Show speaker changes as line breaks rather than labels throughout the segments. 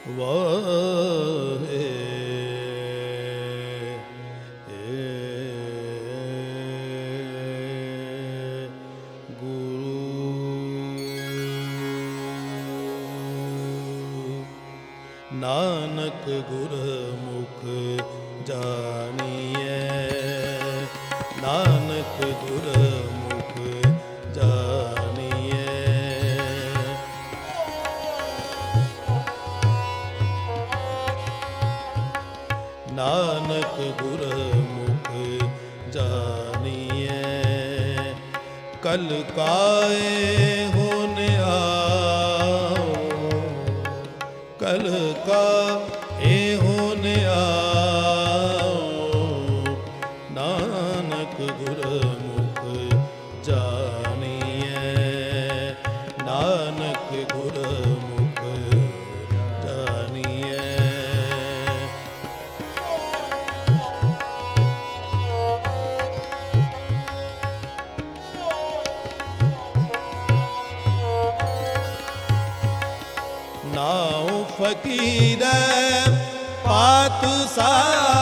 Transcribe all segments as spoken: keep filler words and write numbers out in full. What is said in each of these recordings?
ਵਾਹੇ ਨਾਨਕ ਗੁਰਮੁਖ ਜਾਣੀਐ, ਨਾਨਕ ਗੁਰਮੁਖ ਜਾਣੀਐ। ਨਾਨਕ ਗੁਰਮੁਖ ਜਾਣੀਐ, ਕਲ ਕਾਏ ਹੋਨ ਆਓ, ਕਲ ਕਾਏ ਹੋਨ ਆਓ। ਨਾਨਕ ਗੁਰਮੁਖ ਜਾਣੀਐ, ਨਾਨਕ ਗੁਰਮੁਖ ਜਾਣੀਐ। ਨਾਉ ਫਕੀਰੈ ਪਾਤਸ਼ਾਹ,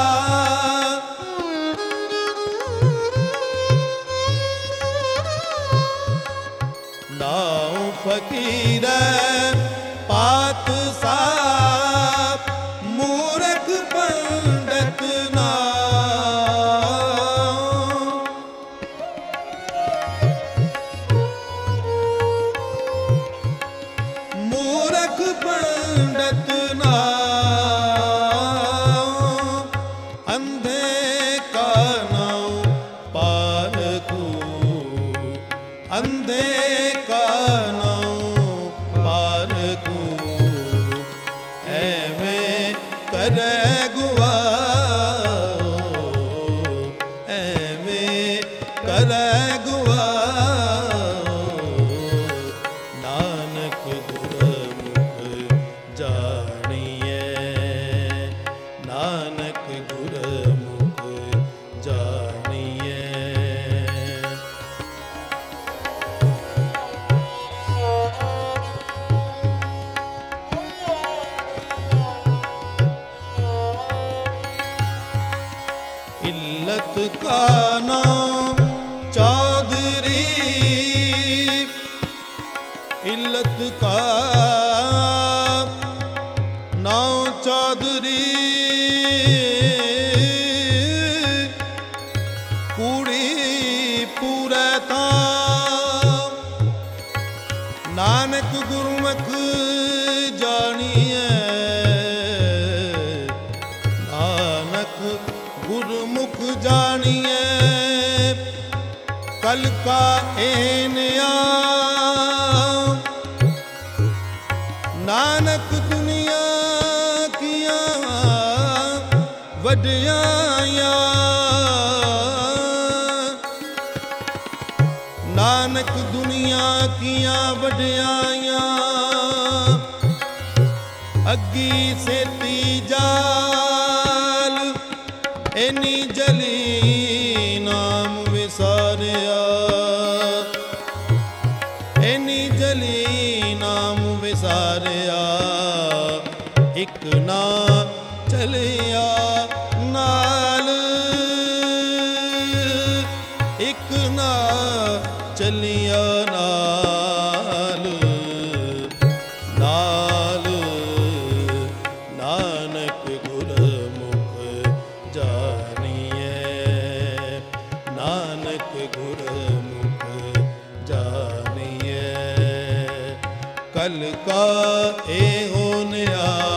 ਨਾਉ ਫਕੀਰੈ ਪਾਤਸ਼ਾਹ। ਮੂਰਖ ਪੰਡਤ ਨਾਉ, ਮੂਰਖ ਪੰਡਤ ਨਾਉ। ਅੰਧੇ ਕਾ ਨਾਉ ਪਾਰਖੂ, ਅੰਧੇ ਕਾ ਨਾਉ ਪਾਰਖੂ। ਐਵੇਂ ਕਰੈ ਗੁਆਓ, ਐਵੇਂ ਕਰੈ ਗੁਆਓ। ਨਾਨਕ ਗੁਰਮੁਖ ਜਾਣੀਐ, ਨਾਨਕ ਗੁਰਮੁਖ ਜਾਣੀਐ। ਇਲਤ ਕਾ ਨਾਮ ਚੌਧਰੀ, ਇਲਤ ਕਾ ਨਾਮ ਚੌਧਰੀ। ਕੂੜੀ ਪੂਰੈ ਤਾਂ, ਨਾਨਕ ਗੁਰਮੁਖ ਜਾਣੀਐ, ਨਾਨਕ ਗੁਰਮੁਖ ਜਾਣੀਐ। ਕਲ ਕਾਏ ਆਓ, ਨਾਨਕ ਦੁਨੀਆ ਕੀਆਂ ਵਡਿਆਈਆਂ। ਨਾਨਕ ਦੁਨੀਆ ਕੀਆਂ ਵਡਿਆਈਆਂ। ਅੱਗੀ ਸੇਤੀ ਜਾਲ, ਐਨੀ ਜਲੀ ਨਾਮ ਵਿਸਾਰਿਆ, ਐਨੀ ਜਲੀ ਨਾਮ ਵਿਸਾਰਿਆ। ਇੱਕ ਨਾ ਚਲਿਆ ਨਾਲ, ਇੱਕ ਨਾ ਚਲਿਆ ਨਾਲ, ਨਾਲ। ਨਾਨਕ ਗੁਰਮੁਖ ਜਾਣੀਐ, ਨਾਨਕ ਗੁਰਮੁਖ ਜਾਣੀਐ। ਕਲ ਕਾਏ ਹੋਨ ਆਓ,